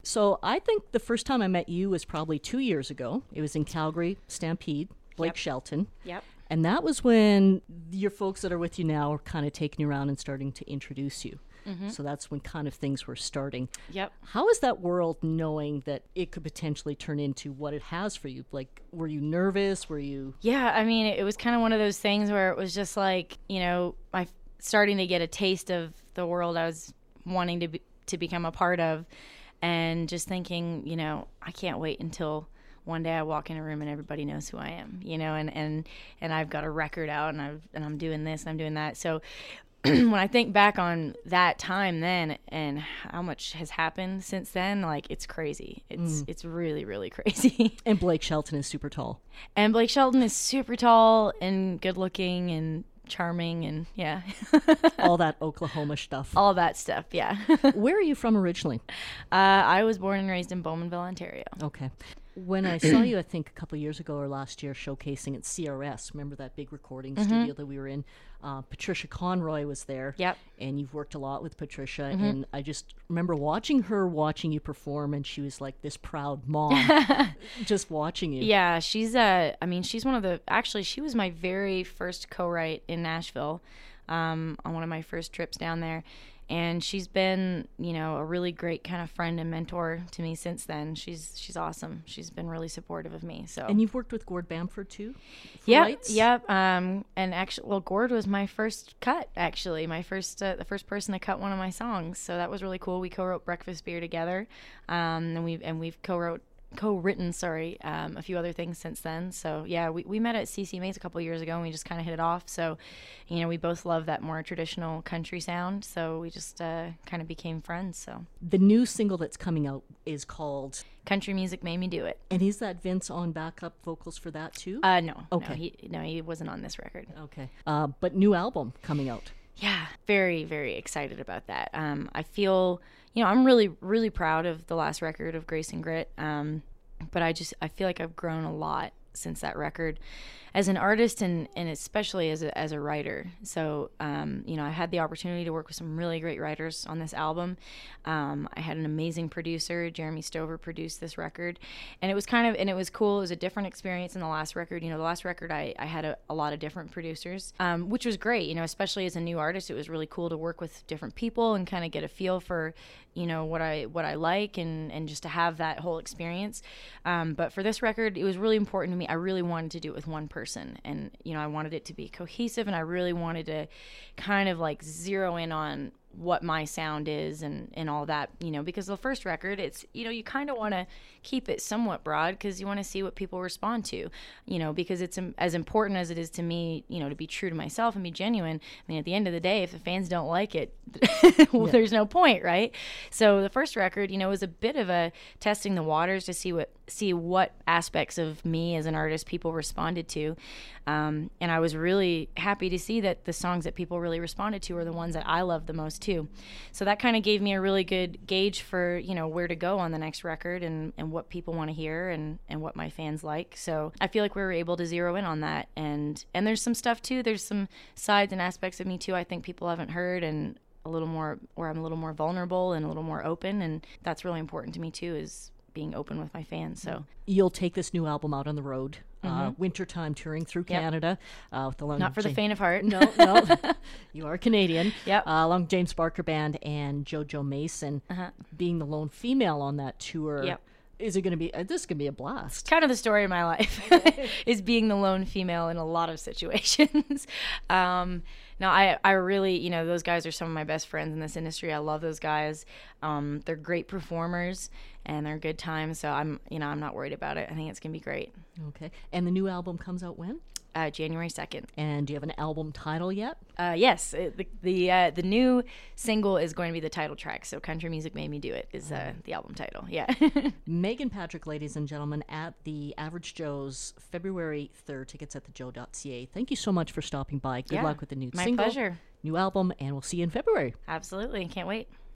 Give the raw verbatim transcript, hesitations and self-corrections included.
So I think the first time I met you was probably two years ago. It was in Calgary, Stampede, Blake Yep. Shelton. Yep. And that was when your folks that are with you now are kind of taking you around and starting to introduce you. Mm-hmm. So that's when kind of things were starting. Yep. How is that world knowing that it could potentially turn into what it has for you? Like, were you nervous? Were you... Yeah, I mean, it was kind of one of those things where it was just like, you know, I starting to get a taste of the world I was wanting to be, to become a part of, and just thinking, you know, I can't wait until one day I walk in a room and everybody knows who I am, you know, and, and, and I've got a record out and I've, and I'm doing this and I'm doing that. So when I think back on that time then and how much has happened since then, like, it's crazy. It's mm. it's really, really crazy. And Blake Shelton is super tall. And Blake Shelton is super tall and good looking and charming and yeah. All that Oklahoma stuff. All that stuff, yeah. Where are you from originally? Uh, I was born and raised in Bowmanville, Ontario. Okay. When I saw you, I think a couple of years ago or last year, showcasing at C R S, remember that big recording mm-hmm. studio that we were in? Uh, Patricia Conroy was there. Yep. And you've worked a lot with Patricia. Mm-hmm. And I just remember watching her, watching you perform, and she was like this proud mom just watching you. Yeah, she's, uh, I mean, she's one of the, actually, she was my very first co-write in Nashville um, on one of my first trips down there. And she's been, you know, a really great kind of friend and mentor to me since then. She's she's awesome. She's been really supportive of me. So. And you've worked with Gord Bamford too? Yeah, yeah. Um, and actually, well, Gord was my first cut. Actually, my first, uh, the first person to cut one of my songs. So that was really cool. We co-wrote Breakfast Beer together, um, and we and we've co-wrote. co-written, sorry, um, a few other things since then. So yeah, we, we met at C C Mays a couple years ago and we just kind of hit it off. So, you know, we both love that more traditional country sound. So we just uh, kind of became friends. So the new single that's coming out is called Country Music Made Me Do It. And is that Vince on backup vocals for that too? Uh, no. Okay. No, he, no, he wasn't on this record. Okay. Uh, but new album coming out. Yeah, very, very excited about that. Um, I feel, you know, I'm really, really proud of the last record of Grace and Grit. Um, but I just, I feel like I've grown a lot since that record as an artist and, and especially as a, as a writer. So, um, you know, I had the opportunity to work with some really great writers on this album. Um, I had an amazing producer, Jeremy Stover, produced this record. And it was kind of, and it was cool. It was a different experience than the last record. You know, the last record, I, I had a, a lot of different producers, um, which was great. You know, especially as a new artist, it was really cool to work with different people and kind of get a feel for, you know, what I what I like and, and just to have that whole experience. Um, but for this record, it was really important to me. I really wanted to do it with one person. And, you know, I wanted it to be cohesive and I really wanted to kind of like zero in on what my sound is and, and all that, you know, because the first record, it's, you know, you kind of want to keep it somewhat broad because you want to see what people respond to, you know, because it's um, as important as it is to me, you know, to be true to myself and be genuine. I mean, at the end of the day, if the fans don't like it, well, yeah. there's no point, right? So the first record, you know, was a bit of a testing the waters to see what see what aspects of me as an artist people responded to. Um, and I was really happy to see that the songs that people really responded to are the ones that I love the most too. So that kind of gave me a really good gauge for, you know, where to go on the next record and, and what people want to hear and, and what my fans like. So I feel like we were able to zero in on that. And, and there's some stuff too. There's some sides and aspects of me too I think people haven't heard and a little more, where I'm a little more vulnerable and a little more open. And that's really important to me too, is being open with my fans. So you'll take this new album out on the road, mm-hmm. uh, wintertime touring through yep. Canada. Uh, with the long Not for Ja- the faint of heart. No, no. You are Canadian. Yep. Uh, along James Barker Band and JoJo Mason, uh-huh. being the lone female on that tour. Yep. Is it going to be, uh, this is going to be a blast. Kind of the story of my life is being the lone female in a lot of situations. um, no, I, I really, you know, those guys are some of my best friends in this industry. I love those guys. Um, they're great performers and they're good times. So I'm, you know, I'm not worried about it. I think it's going to be great. Okay. And the new album comes out when? Uh, January second. And do you have an album title yet? Uh, yes. It, the the, uh, the new single is going to be the title track. So Country Music Made Me Do It is uh, the album title. Yeah. Megan Patrick, ladies and gentlemen, at the Average Joe's February third. Tickets at the joe dot c a. Thank you so much for stopping by. Good yeah, luck with the new my single. My pleasure. New album, and we'll see you in February. Absolutely. Can't wait.